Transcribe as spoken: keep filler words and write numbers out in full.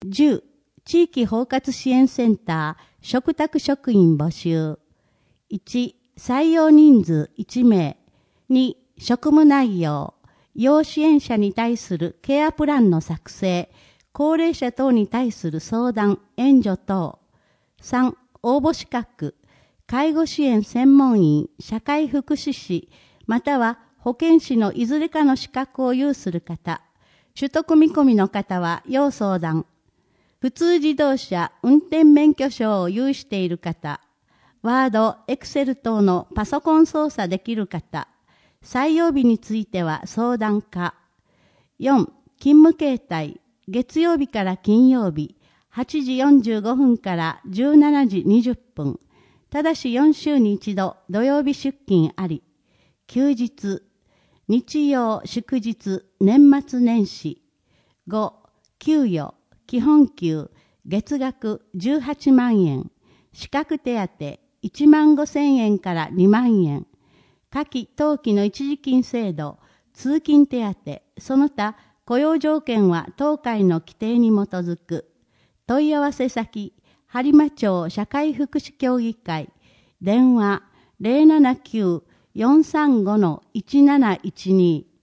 じゅう、地域包括支援センター、嘱託職員募集。いち、採用人数いちめい。に、職務内容。要支援者に対するケアプランの作成。高齢者等に対する相談、援助等。さん、応募資格。介護支援専門員、社会福祉士、または保健師のいずれかの資格を有する方。取得見込みの方は要相談。普通自動車運転免許証を有している方。ワード、エクセル等のパソコン操作できる方。採用日については相談課。よん、勤務形態。月曜日から金曜日、はちじよんじゅうごふんからじゅうしちじにじゅっぷん。ただしよん週に一度土曜日出勤あり。休日、日曜、祝日、年末年始。ご、給与、基本給、月額じゅうはちまんえん。資格手当いちまんごせんえんからにまんえん。夏季冬季の一時金制度、通勤手当、その他雇用条件は当会の規定に基づく。問い合わせ先、播磨町社会福祉協議会。電話 ゼロななきゅう よんさんご いちなないちに